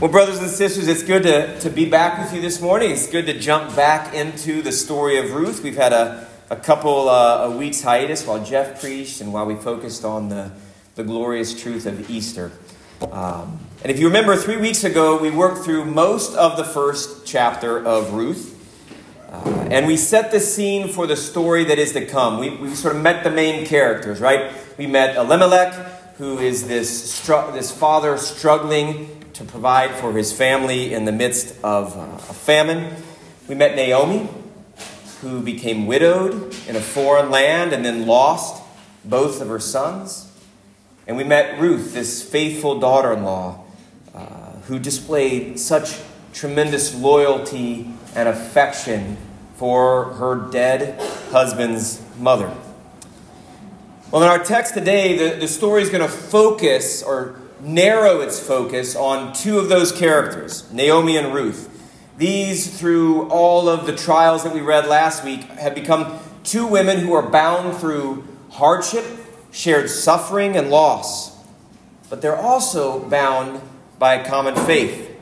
Well, brothers and sisters, it's good to be back with you this morning. It's good to jump back into the story of Ruth. We've had a couple of weeks hiatus while Jeff preached and while we focused on the glorious truth of Easter. And if you remember, 3 weeks ago, we worked through most of the first chapter of Ruth. And we set the scene for the story that is to come. We sort of met the main characters, right? We met Elimelech, who is this father struggling to provide for his family in the midst of a famine. We met Naomi, who became widowed in a foreign land and then lost both of her sons. And we met Ruth, this faithful daughter-in-law, who displayed such tremendous loyalty and affection for her dead husband's mother. Well, in our text today, the story is going to focus or narrow its focus on two of those characters, Naomi and Ruth. These, through all of the trials that we read last week, have become two women who are bound through hardship, shared suffering, and loss. But they're also bound by a common faith.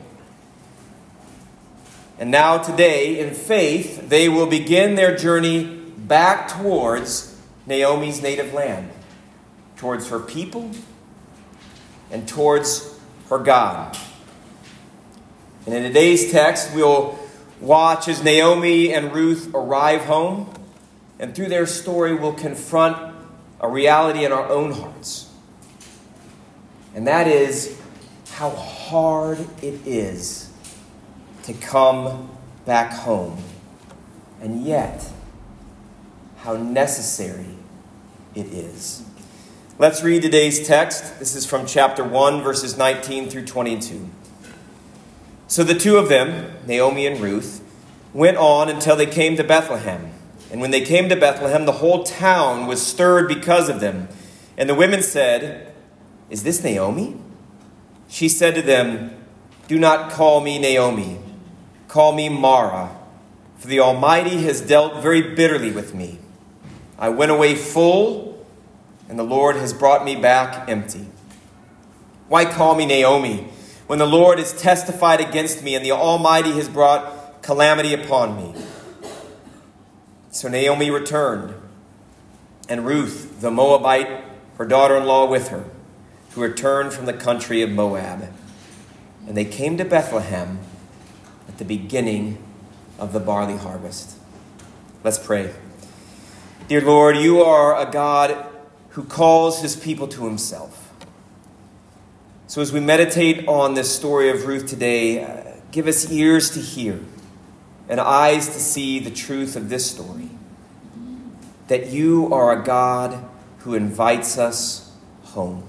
And now today, in faith, they will begin their journey back towards Naomi's native land, towards her people, and towards her God. And in today's text, we'll watch as Naomi and Ruth arrive home, and through their story, we'll confront a reality in our own hearts. And that is how hard it is to come back home, and yet how necessary it is. Let's read today's text. This is from chapter 1, verses 19 through 22. So the two of them, Naomi and Ruth, went on until they came to Bethlehem. And when they came to Bethlehem, the whole town was stirred because of them. And the women said, "Is this Naomi?" She said to them, "Do not call me Naomi. Call me Mara, for the Almighty has dealt very bitterly with me. I went away full, and the Lord has brought me back empty. Why call me Naomi, when the Lord has testified against me, and the Almighty has brought calamity upon me?" So Naomi returned, and Ruth, the Moabite, her daughter-in-law, with her, who returned from the country of Moab. And they came to Bethlehem at the beginning of the barley harvest. Let's pray. Dear Lord, you are a God who calls his people to himself. So as we meditate on this story of Ruth today, give us ears to hear and eyes to see the truth of this story, that you are a God who invites us home.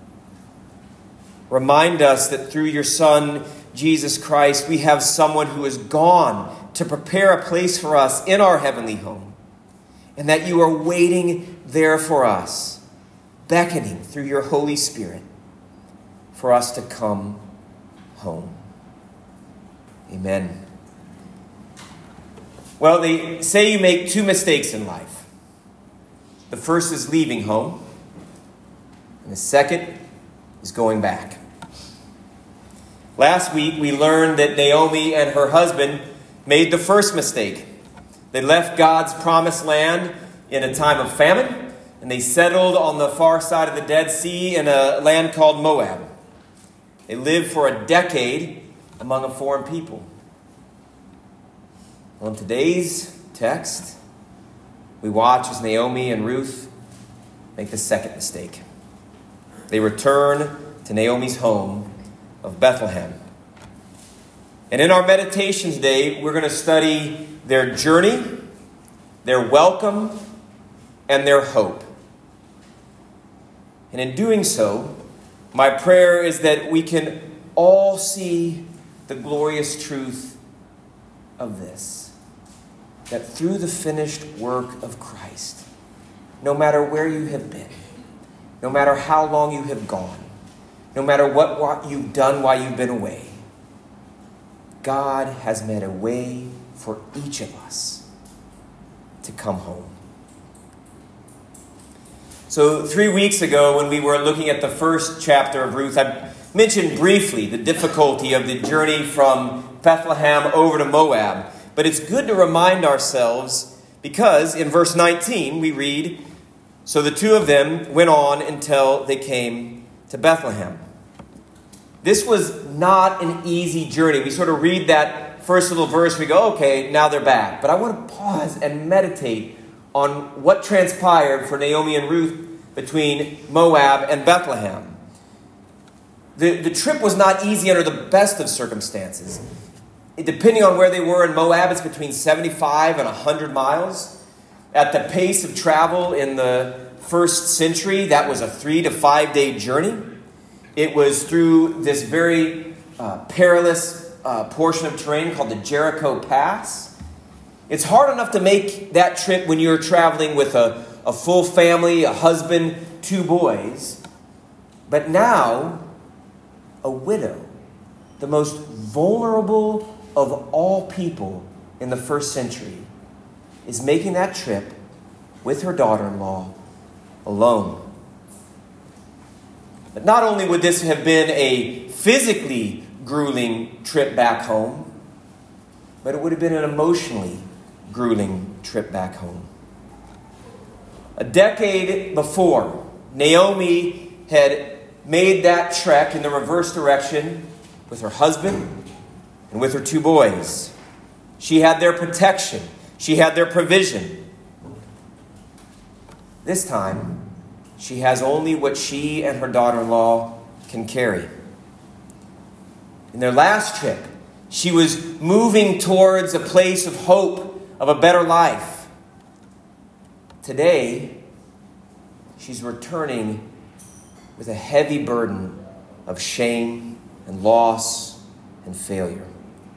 Remind us that through your Son, Jesus Christ, we have someone who has gone to prepare a place for us in our heavenly home, and that you are waiting there for us, beckoning through your Holy Spirit for us to come home. Amen. Well, they say you make two mistakes in life. The first is leaving home, and the second is going back. Last week, we learned that Naomi and her husband made the first mistake. They left God's promised land in a time of famine, and they settled on the far side of the Dead Sea in a land called Moab. They lived for a decade among a foreign people. Well, in today's text, we watch as Naomi and Ruth make the second mistake. They return to Naomi's home of Bethlehem. And in our meditation today, we're going to study their journey, their welcome, and their hope. And in doing so, my prayer is that we can all see the glorious truth of this. That through the finished work of Christ, no matter where you have been, no matter how long you have gone, no matter what you've done while you've been away, God has made a way for each of us to come home. So 3 weeks ago, when we were looking at the first chapter of Ruth, I mentioned briefly the difficulty of the journey from Bethlehem over to Moab. But it's good to remind ourselves because in verse 19 we read, "So the two of them went on until they came to Bethlehem." This was not an easy journey. We sort of read that first little verse, we go, okay, now they're back. But I want to pause and meditate on what transpired for Naomi and Ruth between Moab and Bethlehem. The trip was not easy under the best of circumstances. Depending on where they were in Moab, it's between 75 and 100 miles. At the pace of travel in the first century, that was a 3 to 5 day journey. It was through this very perilous portion of terrain called the Jericho Pass. It's hard enough to make that trip when you're traveling with a full family, a husband, 2 boys. But now, a widow, the most vulnerable of all people in the first century, is making that trip with her daughter-in-law alone. But not only would this have been a physically grueling trip back home, but it would have been an emotionally grueling trip back home. A decade before, Naomi had made that trek in the reverse direction with her husband and with her 2 boys. She had their protection. She had their provision. This time, she has only what she and her daughter-in-law can carry. In their last trip, she was moving towards a place of hope, of a better life. Today, she's returning with a heavy burden of shame and loss and failure.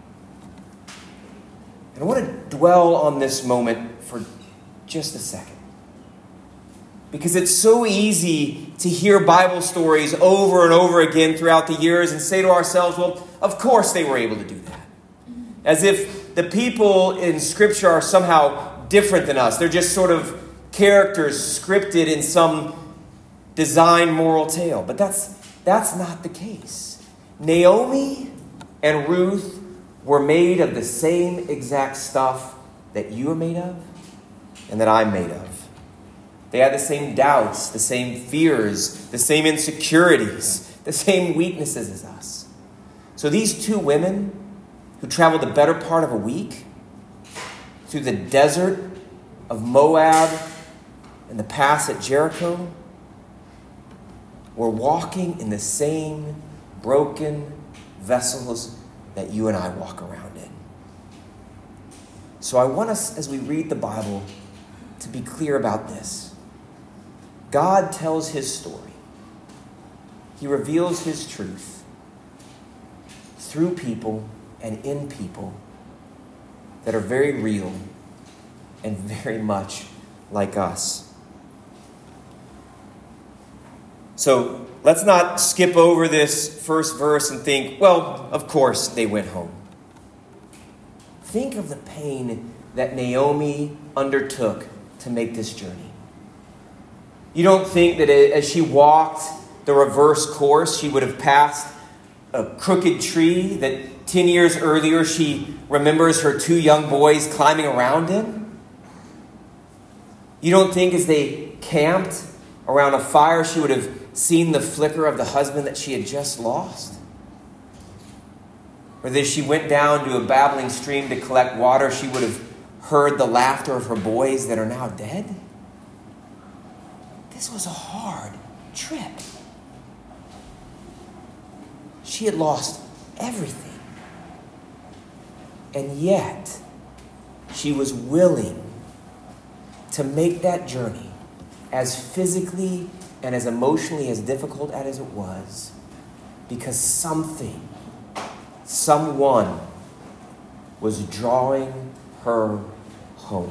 And I want to dwell on this moment for just a second. Because it's so easy to hear Bible stories over and over again throughout the years and say to ourselves, well, of course they were able to do that. As if the people in Scripture are somehow different than us. They're just sort of characters scripted in some designed moral tale. But that's not the case. Naomi and Ruth were made of the same exact stuff that you are made of and that I'm made of. They had the same doubts, the same fears, the same insecurities, the same weaknesses as us. So these 2 women who traveled the better part of a week through the desert of Moab and the pass at Jericho were walking in the same broken vessels that you and I walk around in. So I want us, as we read the Bible, to be clear about this. God tells his story. He reveals his truth through people and in people that are very real and very much like us. So let's not skip over this first verse and think, well, of course they went home. Think of the pain that Naomi undertook to make this journey. You don't think that as she walked the reverse course, she would have passed a crooked tree that 10 years earlier she remembers her 2 young boys climbing around in? You don't think as they camped around a fire she would have seen the flicker of the husband that she had just lost? Or that as she went down to a babbling stream to collect water, she would have heard the laughter of her boys that are now dead? This was a hard trip. She had lost everything. And yet, she was willing to make that journey as physically and as emotionally as difficult as it was, because someone was drawing her home.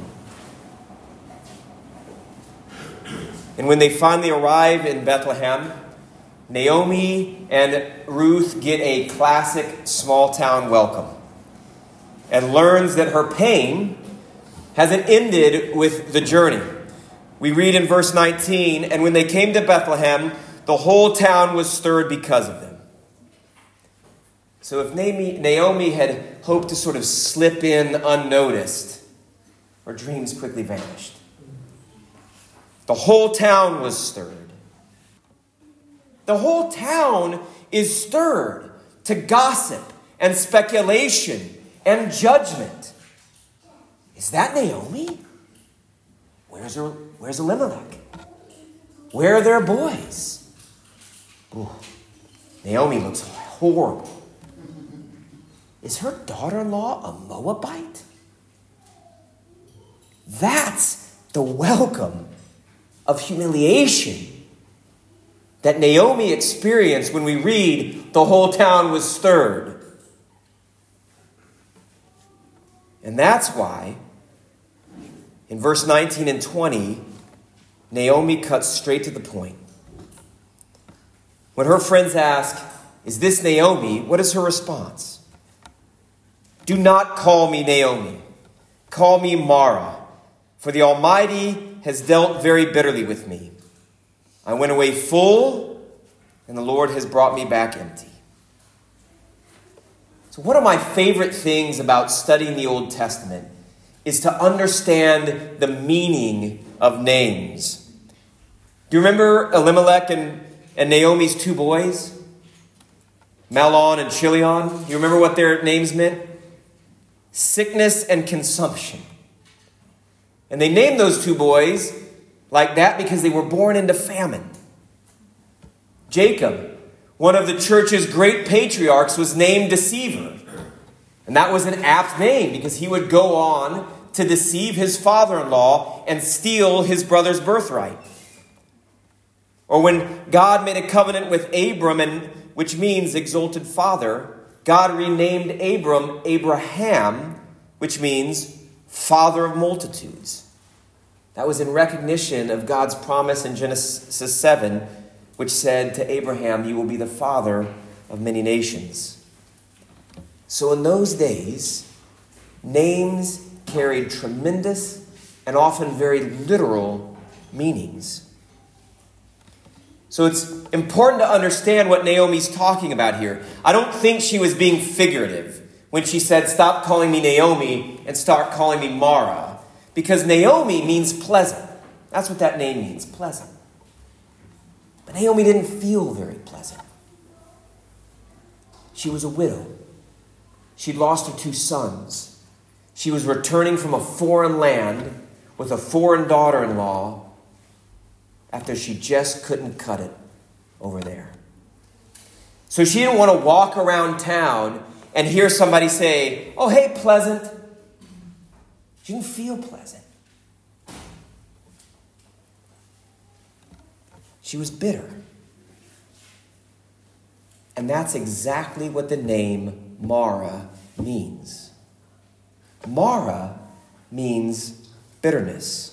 And when they finally arrive in Bethlehem, Naomi and Ruth get a classic small-town welcome and learns that her pain hasn't ended with the journey. We read in verse 19, and when they came to Bethlehem, the whole town was stirred because of them. So if Naomi had hoped to sort of slip in unnoticed, her dreams quickly vanished. The whole town was stirred. The whole town is stirred to gossip and speculation and judgment. Is that Naomi? Where's Elimelech? Where are their boys? Ooh, Naomi looks horrible. Is her daughter-in-law a Moabite? That's the welcome of humiliation that Naomi experienced when we read the whole town was stirred. And that's why in verse 19 and 20, Naomi cuts straight to the point. When her friends ask, "Is this Naomi?" what is her response? "Do not call me Naomi. Call me Mara, for the Almighty has dealt very bitterly with me. I went away full, and the Lord has brought me back empty." So one of my favorite things about studying the Old Testament is to understand the meaning of names. Do you remember Elimelech and Naomi's two boys? Mahlon and Chilion? You remember what their names meant? Sickness and consumption. And they named those two boys like that because they were born into famine. Jacob, one of the church's great patriarchs, was named Deceiver. And that was an apt name because he would go on to deceive his father-in-law and steal his brother's birthright. Or when God made a covenant with Abram, which means exalted father, God renamed Abram Abraham, which means father of multitudes. That was in recognition of God's promise in Genesis 7, which said to Abraham, "You will be the father of many nations." So in those days, names carried tremendous and often very literal meanings. So it's important to understand what Naomi's talking about here. I don't think she was being figurative when she said, "Stop calling me Naomi and start calling me Mara." Because Naomi means pleasant. That's what that name means, pleasant. But Naomi didn't feel very pleasant. She was a widow. She'd lost her two sons. She was returning from a foreign land with a foreign daughter-in-law after she just couldn't cut it over there. So she didn't want to walk around town and hear somebody say, "Oh, hey, pleasant." She didn't feel pleasant. She was bitter. And that's exactly what the name Mara means. Mara means bitterness.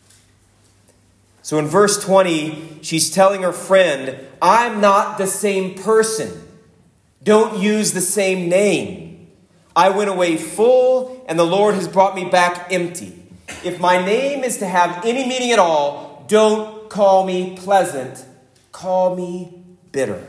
So in verse 20, she's telling her friend, "I'm not the same person. Don't use the same name. I went away full, and the Lord has brought me back empty. If my name is to have any meaning at all, don't call me pleasant. Call me bitter."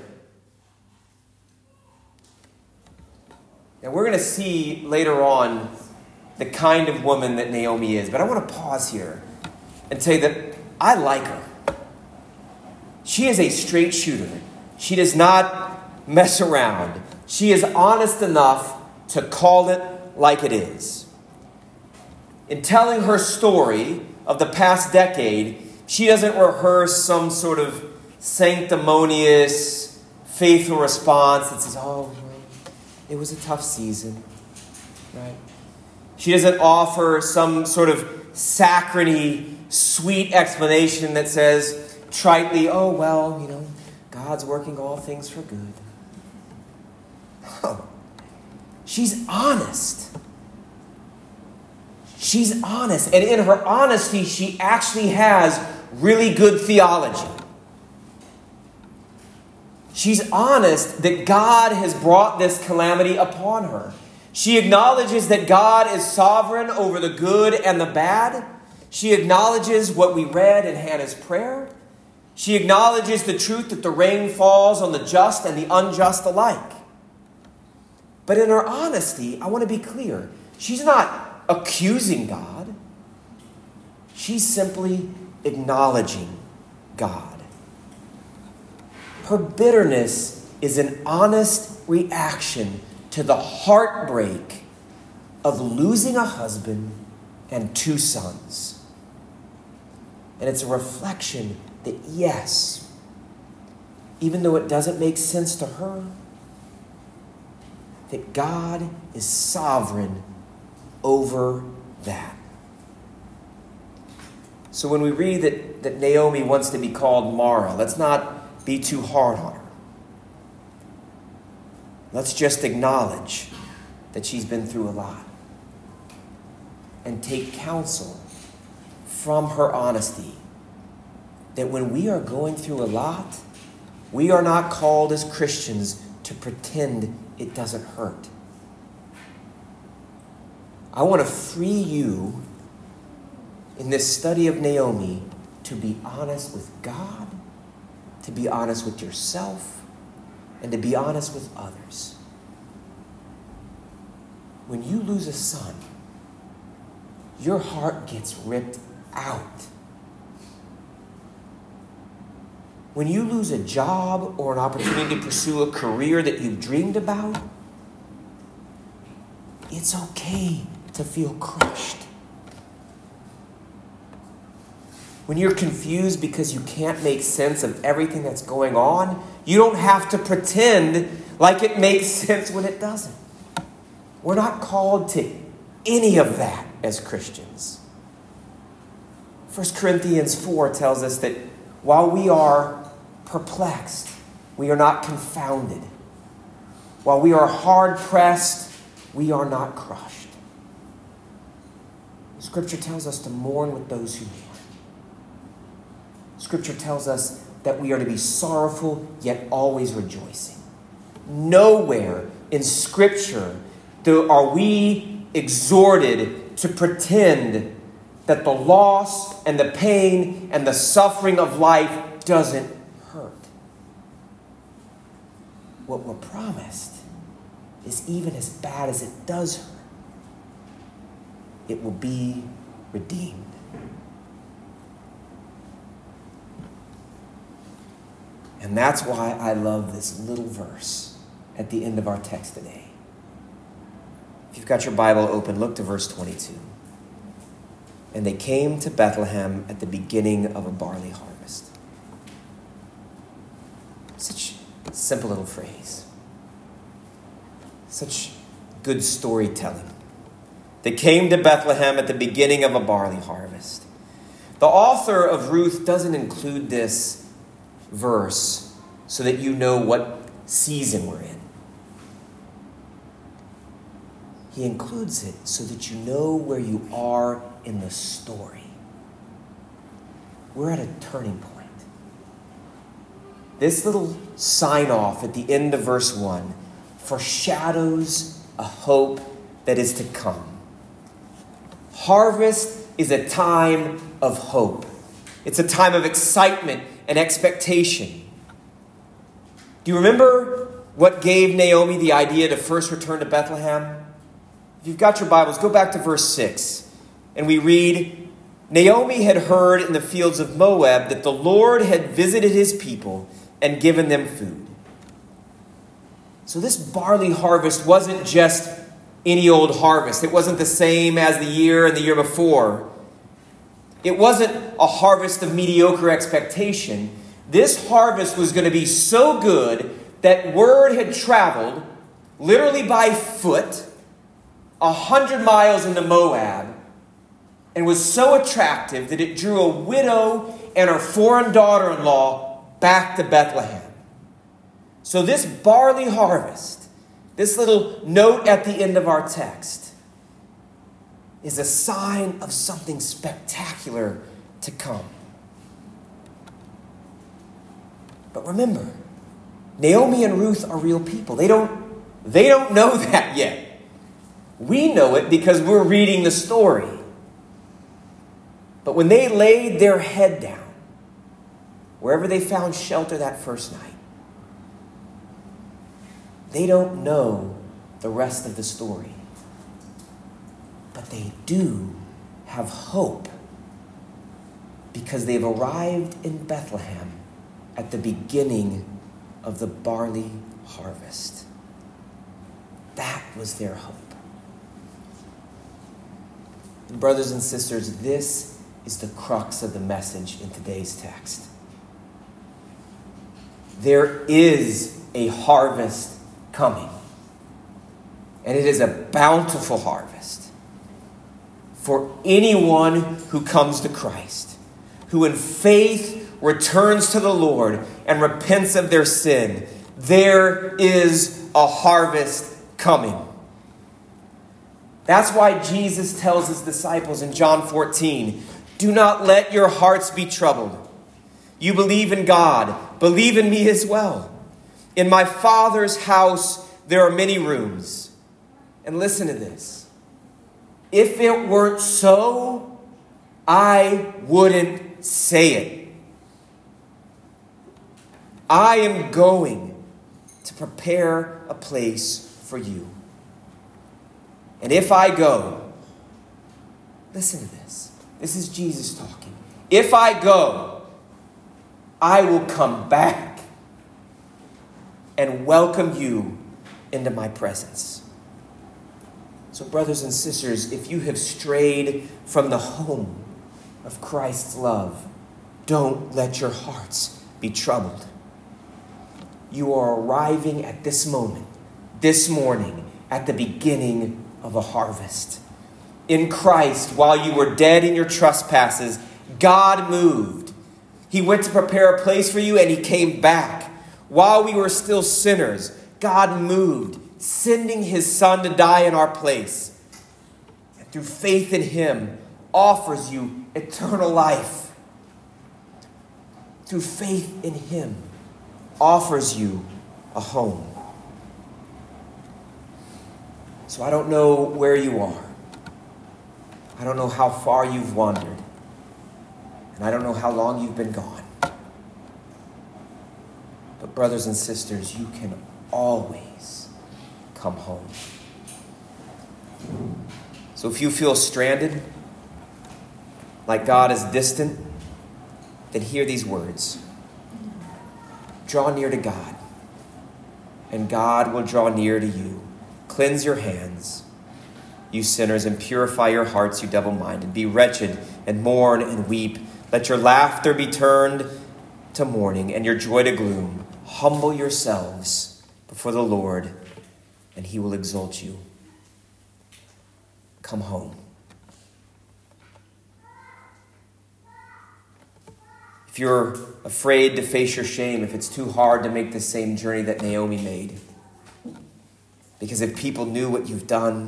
Now we're going to see later on the kind of woman that Naomi is. But I want to pause here and tell you that I like her. She is a straight shooter. She does not mess around. She is honest enough to call it like it is. In telling her story of the past decade, she doesn't rehearse some sort of sanctimonious, faithful response that says, "Oh, it was a tough season," right? She doesn't offer some sort of saccharine, sweet explanation that says tritely, "Oh, well, God's working all things for good." Oh, she's honest. She's honest. And in her honesty, she actually has really good theology. She's honest that God has brought this calamity upon her. She acknowledges that God is sovereign over the good and the bad. She acknowledges what we read in Hannah's prayer. She acknowledges the truth that the rain falls on the just and the unjust alike. But in her honesty, I want to be clear. She's not accusing God. She's simply acknowledging God. Her bitterness is an honest reaction to the heartbreak of losing a husband and 2 sons. And it's a reflection that, yes, even though it doesn't make sense to her, that God is sovereign over that. So when we read that Naomi wants to be called Mara, let's not be too hard on her. Let's just acknowledge that she's been through a lot and take counsel from her honesty that when we are going through a lot, we are not called as Christians to pretend it doesn't hurt. I want to free you in this study of Naomi to be honest with God, to be honest with yourself, and to be honest with others. When you lose a son, your heart gets ripped out. When you lose a job or an opportunity to pursue a career that you've dreamed about, it's okay to feel crushed. When you're confused because you can't make sense of everything that's going on, you don't have to pretend like it makes sense when it doesn't. We're not called to any of that as Christians. 1 Corinthians 4 tells us that while we are perplexed, we are not confounded. While we are hard-pressed, we are not crushed. Scripture tells us to mourn with those who mourn. Scripture tells us that we are to be sorrowful, yet always rejoicing. Nowhere in Scripture are we exhorted to pretend that the loss and the pain and the suffering of life doesn't hurt. What we're promised is even as bad as it does hurt, it will be redeemed. And that's why I love this little verse at the end of our text today. If you've got your Bible open, look to verse 22. And they came to Bethlehem at the beginning of a barley harvest. Such a simple little phrase. Such good storytelling. They came to Bethlehem at the beginning of a barley harvest. The author of Ruth doesn't include this verse so that you know what season we're in. He includes it so that you know where you are in the story. We're at a turning point. This little sign-off at the end of verse 1 foreshadows a hope that is to come. Harvest is a time of hope. It's a time of excitement and expectation. Do you remember what gave Naomi the idea to first return to Bethlehem? If you've got your Bibles, go back to verse 6. And we read, Naomi had heard in the fields of Moab that the Lord had visited his people and given them food. So this barley harvest wasn't just any old harvest. It wasn't the same as the year and the year before. It wasn't a harvest of mediocre expectation. This harvest was going to be so good that word had traveled, literally by foot, 100 miles into Moab, and was so attractive that it drew a widow and her foreign daughter-in-law back to Bethlehem. So this barley harvest, this little note at the end of our text, is a sign of something spectacular to come. But remember, Naomi and Ruth are real people. They don't know that yet. We know it because we're reading the story. But when they laid their head down, wherever they found shelter that first night, they don't know the rest of the story. But they do have hope because they've arrived in Bethlehem at the beginning of the barley harvest. That was their hope. And brothers and sisters, this is the crux of the message in today's text. There is a harvest coming, and it is a bountiful harvest for anyone who comes to Christ, who in faith returns to the Lord and repents of their sin. There is a harvest coming. That's why Jesus tells his disciples in John 14, do not let your hearts be troubled. You believe in God, believe in me as well. In my Father's house there are many rooms. And listen to this. If it weren't so, I wouldn't say it. I am going to prepare a place for you. And if I go, listen to this. This is Jesus talking. If I go, I will come back and welcome you into my presence. So, brothers and sisters, if you have strayed from the home of Christ's love, don't let your hearts be troubled. You are arriving at this moment, this morning, at the beginning of a harvest. In Christ, while you were dead in your trespasses, God moved. He went to prepare a place for you, and he came back. While we were still sinners, God moved, sending his Son to die in our place. And through faith in him, offers you eternal life. Through faith in him, offers you a home. So I don't know where you are. I don't know how far you've wandered. And I don't know how long you've been gone. But brothers and sisters, you can always come home. So if you feel stranded, like God is distant, then hear these words. Draw near to God, and God will draw near to you. Cleanse your hands, you sinners, and purify your hearts, you double-minded. Be wretched and mourn and weep. Let your laughter be turned to mourning and your joy to gloom. Humble yourselves before the Lord, and he will exalt you. Come home. If you're afraid to face your shame, if it's too hard to make the same journey that Naomi made, because if people knew what you've done,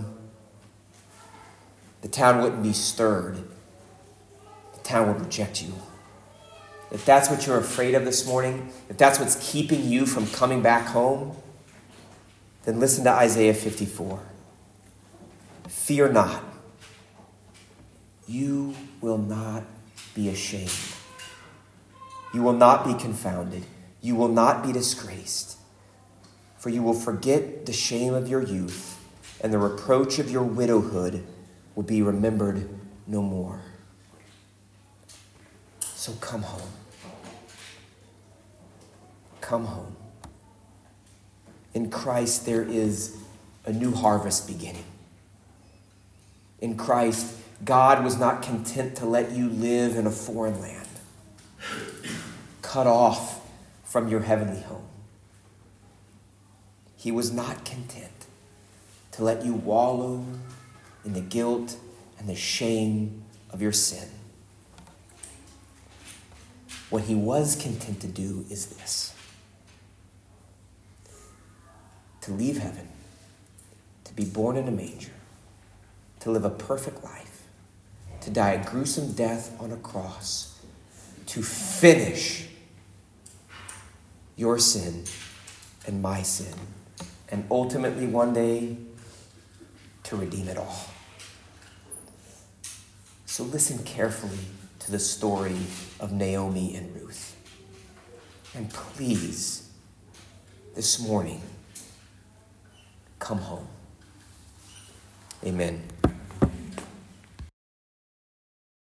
the town wouldn't be stirred. The town would reject you. If that's what you're afraid of this morning, if that's what's keeping you from coming back home, then listen to Isaiah 54. Fear not. You will not be ashamed. You will not be confounded. You will not be disgraced. For you will forget the shame of your youth, and the reproach of your widowhood will be remembered no more. So come home. Come home. In Christ there is a new harvest beginning. In Christ, God was not content to let you live in a foreign land, cut off from your heavenly home. He was not content to let you wallow in the guilt and the shame of your sin. What he was content to do is this: to leave heaven, to be born in a manger, to live a perfect life, to die a gruesome death on a cross, to finish your sin and my sin, and ultimately one day to redeem it all. So listen carefully to the story of Naomi and Ruth. And please, this morning, come home. Amen.